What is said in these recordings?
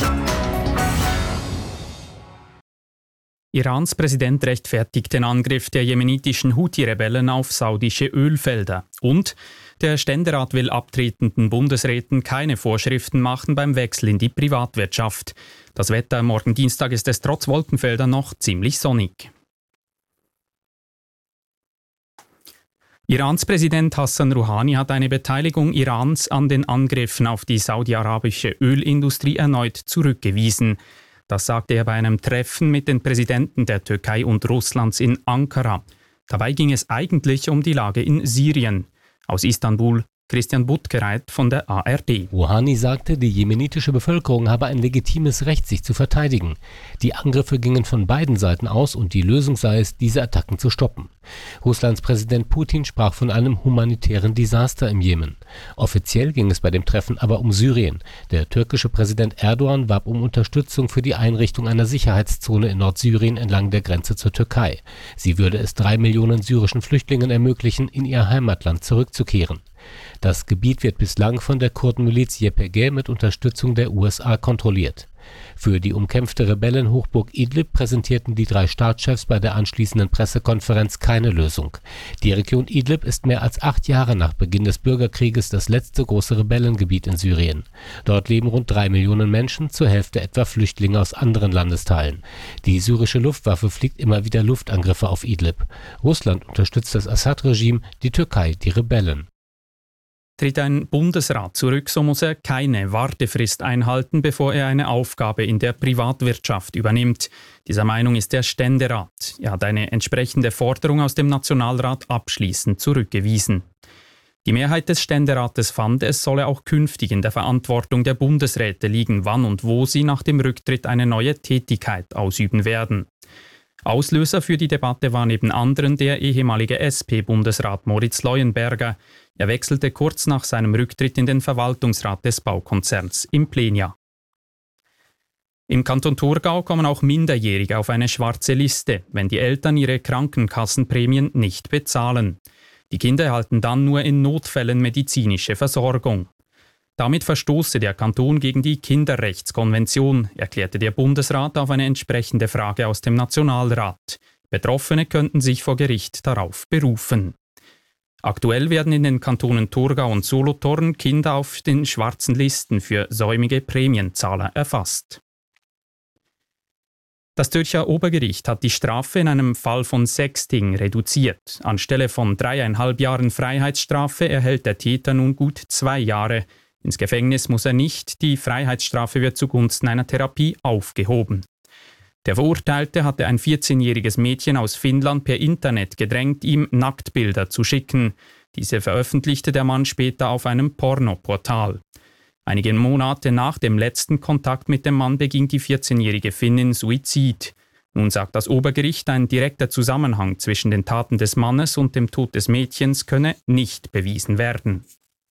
Irans Präsident rechtfertigt den Angriff der jemenitischen Houthi-Rebellen auf saudische Ölfelder. Und der Ständerat will abtretenden Bundesräten keine Vorschriften machen beim Wechsel in die Privatwirtschaft. Das Wetter morgen Dienstag ist es trotz Wolkenfeldern noch ziemlich sonnig. Irans Präsident Hassan Rouhani hat eine Beteiligung Irans an den Angriffen auf die saudi-arabische Ölindustrie erneut zurückgewiesen. Das sagte er bei einem Treffen mit den Präsidenten der Türkei und Russlands in Ankara. Dabei ging es eigentlich um die Lage in Syrien. Aus Istanbul Christian Buttgereit von der ARD. Rouhani sagte, die jemenitische Bevölkerung habe ein legitimes Recht, sich zu verteidigen. Die Angriffe gingen von beiden Seiten aus und die Lösung sei es, diese Attacken zu stoppen. Russlands Präsident Putin sprach von einem humanitären Desaster im Jemen. Offiziell ging es bei dem Treffen aber um Syrien. Der türkische Präsident Erdogan warb um Unterstützung für die Einrichtung einer Sicherheitszone in Nordsyrien entlang der Grenze zur Türkei. Sie würde es 3 Millionen syrischen Flüchtlingen ermöglichen, in ihr Heimatland zurückzukehren. Das Gebiet wird bislang von der Kurdenmiliz YPG mit Unterstützung der USA kontrolliert. Für die umkämpfte Rebellenhochburg Idlib präsentierten die 3 Staatschefs bei der anschließenden Pressekonferenz keine Lösung. Die Region Idlib ist mehr als 8 Jahre nach Beginn des Bürgerkrieges das letzte große Rebellengebiet in Syrien. Dort leben rund 3 Millionen Menschen, zur Hälfte etwa Flüchtlinge aus anderen Landesteilen. Die syrische Luftwaffe fliegt immer wieder Luftangriffe auf Idlib. Russland unterstützt das Assad-Regime, die Türkei die Rebellen. Tritt ein Bundesrat zurück, so muss er keine Wartefrist einhalten, bevor er eine Aufgabe in der Privatwirtschaft übernimmt. Dieser Meinung ist der Ständerat. Er hat eine entsprechende Forderung aus dem Nationalrat abschließend zurückgewiesen. Die Mehrheit des Ständerates fand, es solle auch künftig in der Verantwortung der Bundesräte liegen, wann und wo sie nach dem Rücktritt eine neue Tätigkeit ausüben werden. Auslöser für die Debatte war neben anderen der ehemalige SP-Bundesrat Moritz Leuenberger. Er wechselte kurz nach seinem Rücktritt in den Verwaltungsrat des Baukonzerns Implenia. Im Kanton Thurgau kommen auch Minderjährige auf eine schwarze Liste, wenn die Eltern ihre Krankenkassenprämien nicht bezahlen. Die Kinder erhalten dann nur in Notfällen medizinische Versorgung. Damit verstoße der Kanton gegen die Kinderrechtskonvention, erklärte der Bundesrat auf eine entsprechende Frage aus dem Nationalrat. Betroffene könnten sich vor Gericht darauf berufen. Aktuell werden in den Kantonen Thurgau und Solothurn Kinder auf den schwarzen Listen für säumige Prämienzahler erfasst. Das Zürcher Obergericht hat die Strafe in einem Fall von Sexting reduziert. Anstelle von 3,5 Jahren Freiheitsstrafe erhält der Täter nun gut 2 Jahre. Ins Gefängnis muss er nicht, die Freiheitsstrafe wird zugunsten einer Therapie aufgehoben. Der Verurteilte hatte ein 14-jähriges Mädchen aus Finnland per Internet gedrängt, ihm Nacktbilder zu schicken. Diese veröffentlichte der Mann später auf einem Pornoportal. Einige Monate nach dem letzten Kontakt mit dem Mann beging die 14-jährige Finnin Suizid. Nun sagt das Obergericht, ein direkter Zusammenhang zwischen den Taten des Mannes und dem Tod des Mädchens könne nicht bewiesen werden.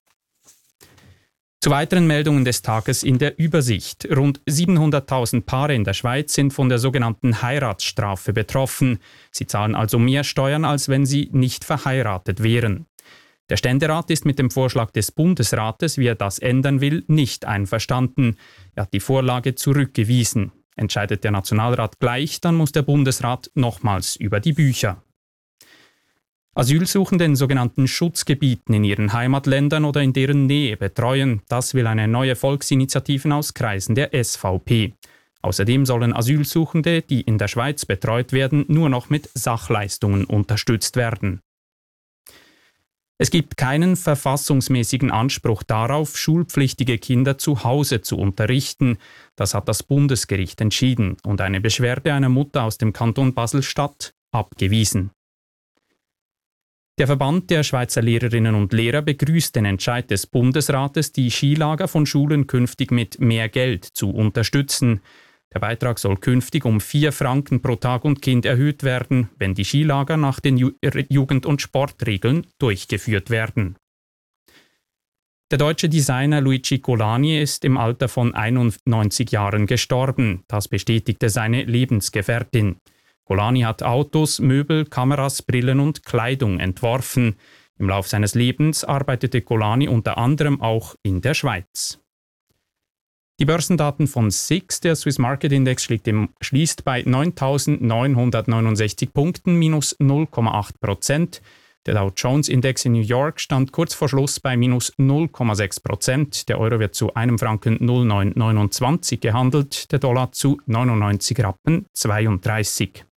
Zu weiteren Meldungen des Tages in der Übersicht. Rund 700.000 Paare in der Schweiz sind von der sogenannten Heiratsstrafe betroffen. Sie zahlen also mehr Steuern, als wenn sie nicht verheiratet wären. Der Ständerat ist mit dem Vorschlag des Bundesrates, wie er das ändern will, nicht einverstanden. Er hat die Vorlage zurückgewiesen. Entscheidet der Nationalrat gleich, dann muss der Bundesrat nochmals über die Bücher. Asylsuchende in sogenannten Schutzgebieten in ihren Heimatländern oder in deren Nähe betreuen, das will eine neue Volksinitiative aus Kreisen der SVP. Außerdem sollen Asylsuchende, die in der Schweiz betreut werden, nur noch mit Sachleistungen unterstützt werden. Es gibt keinen verfassungsmäßigen Anspruch darauf, schulpflichtige Kinder zu Hause zu unterrichten. Das hat das Bundesgericht entschieden und eine Beschwerde einer Mutter aus dem Kanton Basel-Stadt abgewiesen. Der Verband der Schweizer Lehrerinnen und Lehrer begrüßt den Entscheid des Bundesrates, die Skilager von Schulen künftig mit mehr Geld zu unterstützen. Der Beitrag soll künftig um 4 Franken pro Tag und Kind erhöht werden, wenn die Skilager nach den Jugend- und Sportregeln durchgeführt werden. Der deutsche Designer Luigi Colani ist im Alter von 91 Jahren gestorben. Das bestätigte seine Lebensgefährtin. Colani hat Autos, Möbel, Kameras, Brillen und Kleidung entworfen. Im Lauf seines Lebens arbeitete Colani unter anderem auch in der Schweiz. Die Börsendaten von SIX, der Swiss Market Index, schließt bei 9.969 Punkten, minus 0,8%. Der Dow Jones Index in New York stand kurz vor Schluss bei minus 0,6%. Der Euro wird zu einem Franken 0,929 gehandelt, der Dollar zu 99 Rappen 32.